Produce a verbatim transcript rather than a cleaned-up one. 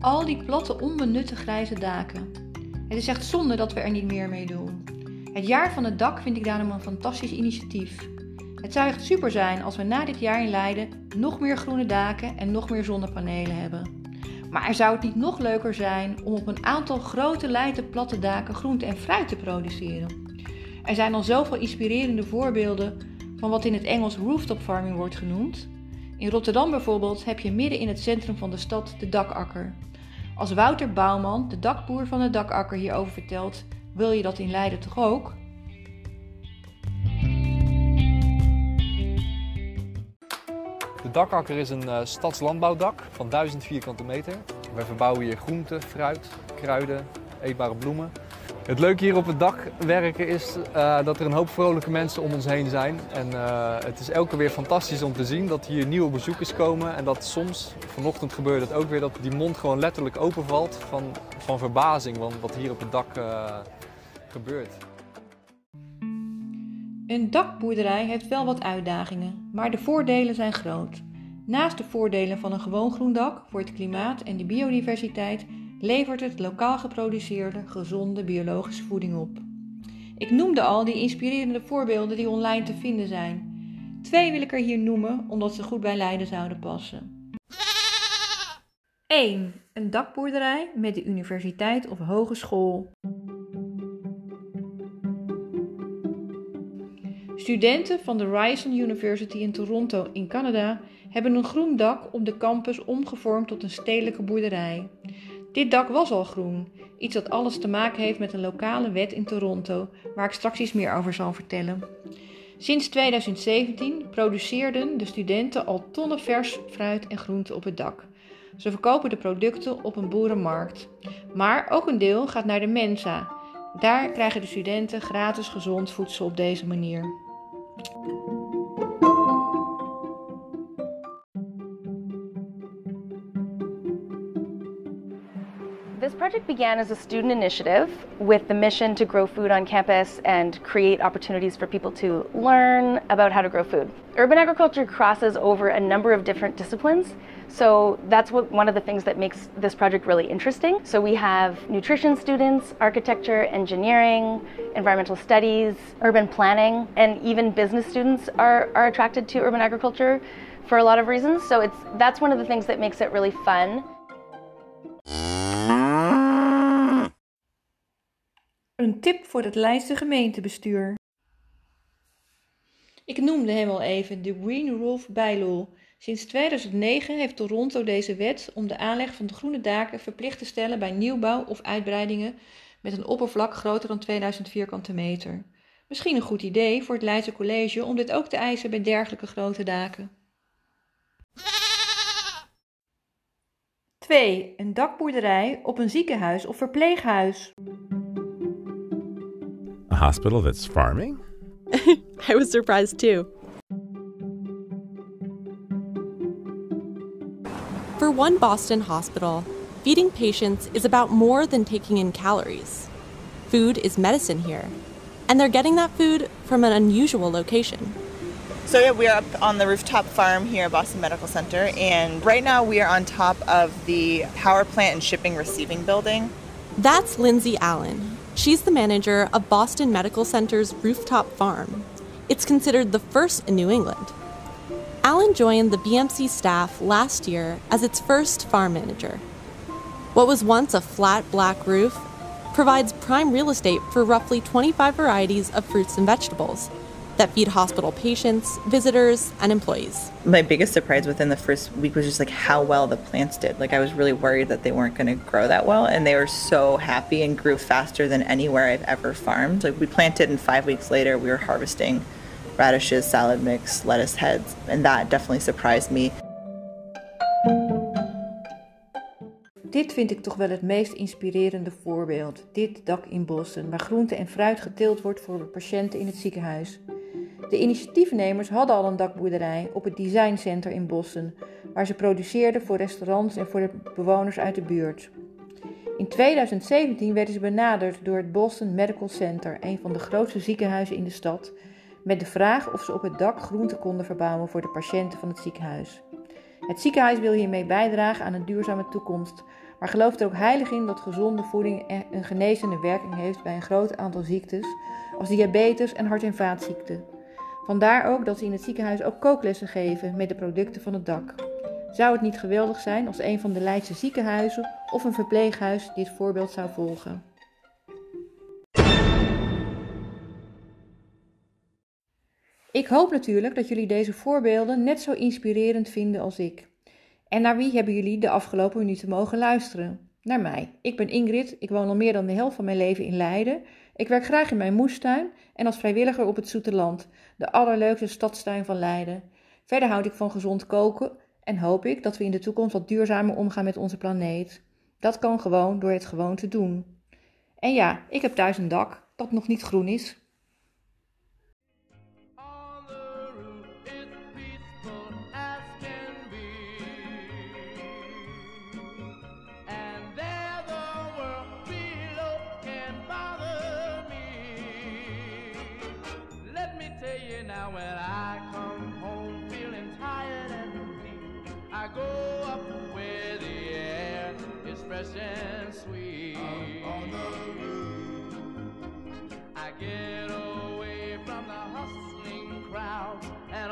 Al die platte, onbenutte grijze daken. Het is echt zonde dat we er niet meer mee doen. Het jaar van het dak vind ik daarom een fantastisch initiatief. Het zou echt super zijn als we na dit jaar in Leiden nog meer groene daken en nog meer zonnepanelen hebben. Maar zou het niet nog leuker zijn om op een aantal grote Leiden platte daken groente en fruit te produceren? Er zijn al zoveel inspirerende voorbeelden van wat in het Engels rooftop farming wordt genoemd. In Rotterdam bijvoorbeeld heb je midden in het centrum van de stad de dakakker. Als Wouter Bouwman, de dakboer van de dakakker, hierover vertelt, wil je dat in Leiden toch ook? De dakakker is een uh, stadslandbouwdak van duizend vierkante meter. Wij verbouwen hier groenten, fruit, kruiden, eetbare bloemen. Het leuke hier op het dak werken is uh, dat er een hoop vrolijke mensen om ons heen zijn. En uh, het is elke keer weer fantastisch om te zien dat hier nieuwe bezoekers komen. En dat soms, vanochtend gebeurde het ook weer, dat die mond gewoon letterlijk openvalt van, van verbazing. Want wat hier op het dak uh, gebeurt. Een dakboerderij heeft wel wat uitdagingen, maar de voordelen zijn groot. Naast de voordelen van een gewoon groen dak voor het klimaat en de biodiversiteit levert het lokaal geproduceerde, gezonde biologische voeding op. Ik noemde al die inspirerende voorbeelden die online te vinden zijn. Twee wil ik er hier noemen, omdat ze goed bij Leiden zouden passen. één. Een dakboerderij met de universiteit of hogeschool. Studenten van de Ryerson University in Toronto in Canada hebben een groen dak op de campus omgevormd tot een stedelijke boerderij. Dit dak was al groen, iets dat alles te maken heeft met een lokale wet in Toronto, waar ik straks iets meer over zal vertellen. Sinds tweeduizend zeventien produceerden de studenten al tonnen vers fruit en groente op het dak. Ze verkopen de producten op een boerenmarkt. Maar ook een deel gaat naar de Mensa. Daar krijgen de studenten gratis gezond voedsel op deze manier. This project began as a student initiative with the mission to grow food on campus and create opportunities for people to learn about how to grow food. Urban agriculture crosses over a number of different disciplines, so that's what one of the things that makes this project really interesting. So we have nutrition students, architecture, engineering, environmental studies, urban planning, and even business students are, are attracted to urban agriculture for a lot of reasons. So it's, that's one of the things that makes it really fun. Een tip voor het Leidse gemeentebestuur. Ik noemde hem al even, de Green Roof Bylaw. Sinds tweeduizend negen heeft Toronto deze wet om de aanleg van de groene daken verplicht te stellen bij nieuwbouw of uitbreidingen met een oppervlak groter dan tweeduizend vierkante meter. Misschien een goed idee voor het Leidse College om dit ook te eisen bij dergelijke grote daken. twee. Een dakboerderij op een ziekenhuis of verpleeghuis. A hospital that's farming? I was surprised too. For one Boston hospital, feeding patients is about more than taking in calories. Food is medicine here, and they're getting that food from an unusual location. So yeah, we are up on the rooftop farm here at Boston Medical Center, and right now we are on top of the power plant and shipping receiving building. That's Lindsay Allen. She's the manager of Boston Medical Center's rooftop farm. It's considered the first in New England. Allen joined the B M C staff last year as its first farm manager. What was once a flat black roof provides prime real estate for roughly twenty-five varieties of fruits and vegetables that feed hospital patients, visitors, and employees. My biggest surprise within the first week was just like how well the plants did. Like I was really worried that they weren't going to grow that well, and they were so happy and grew faster than anywhere I've ever farmed. Like we planted, and five weeks later we were harvesting radishes, salad mix, lettuce heads, and that definitely surprised me. Dit vind ik toch wel het meest inspirerende voorbeeld. Dit dak in Boston, waar groente en fruit geteeld wordt voor de patiënten in het ziekenhuis. De initiatiefnemers hadden al een dakboerderij op het Design Center in Boston, waar ze produceerden voor restaurants en voor de bewoners uit de buurt. In tweeduizend zeventien werden ze benaderd door het Boston Medical Center, een van de grootste ziekenhuizen in de stad, met de vraag of ze op het dak groenten konden verbouwen voor de patiënten van het ziekenhuis. Het ziekenhuis wil hiermee bijdragen aan een duurzame toekomst, maar gelooft er ook heilig in dat gezonde voeding een genezende werking heeft bij een groot aantal ziektes, als diabetes en hart- en vaatziekten. Vandaar ook dat ze in het ziekenhuis ook kooklessen geven met de producten van het dak. Zou het niet geweldig zijn als een van de Leidse ziekenhuizen of een verpleeghuis dit voorbeeld zou volgen? Ik hoop natuurlijk dat jullie deze voorbeelden net zo inspirerend vinden als ik. En naar wie hebben jullie de afgelopen minuten mogen luisteren? Naar mij. Ik ben Ingrid, ik woon al meer dan de helft van mijn leven in Leiden. Ik werk graag in mijn moestuin en als vrijwilliger op het Zoete Land, de allerleukste stadstuin van Leiden. Verder houd ik van gezond koken en hoop ik dat we in de toekomst wat duurzamer omgaan met onze planeet. Dat kan gewoon door het gewoon te doen. En ja, ik heb thuis een dak dat nog niet groen is. Now when I come home feeling tired and weak, I go up where the air is fresh and sweet. Up on the roof, I get away from the hustling crowd and